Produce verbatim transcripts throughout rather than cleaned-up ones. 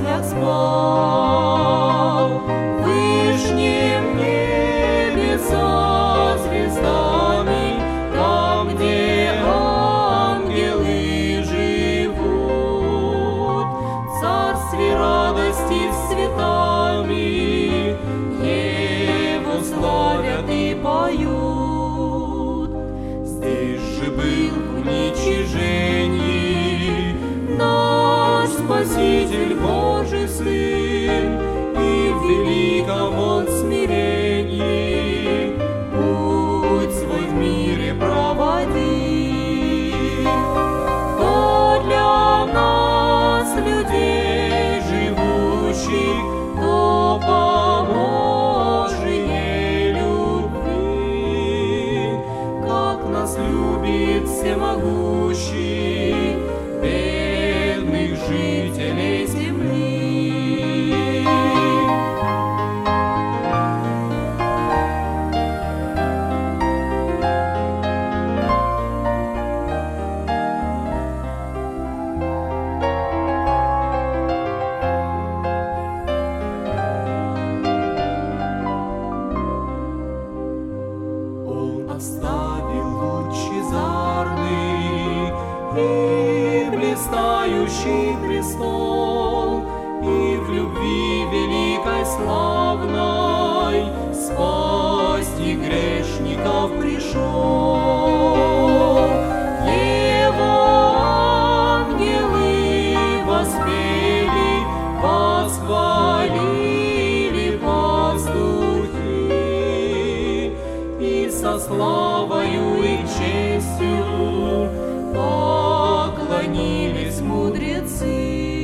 землях спал. В вышнем небе со звездами, там, где ангелы живут, в царстве радости с цветами Его славят и поют. Здесь же был в уничижении наш Спаситель Божий Сын, и в великом Он смирении путь свой в мире проводил. Кто для нас, людей живущих, кто по Божией любви, как нас любит всемогущий, бедных жителей земли. Он оставил лучезарный и блистающий престол, и в любви великой славной спасти грешников пришел. Его ангелы воспели, восхвалили пастухи, и со славою и честью поклонились мудрецы.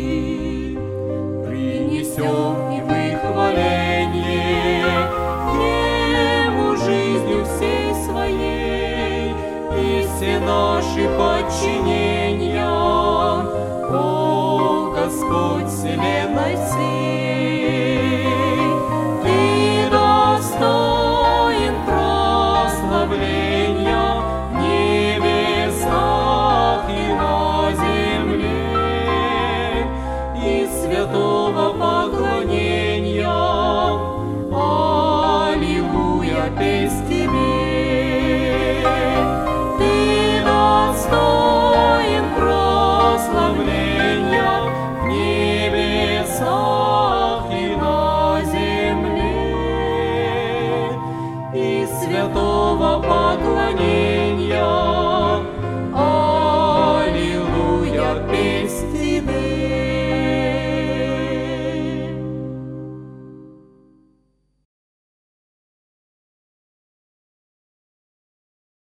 Принесем и выхваление Ему жизнью всей своей, и все наши подчинения, о Господь вселенной всей. Ты достоин прославления в небесах и на земле, и святого поклонения. Аллилуйя, песнь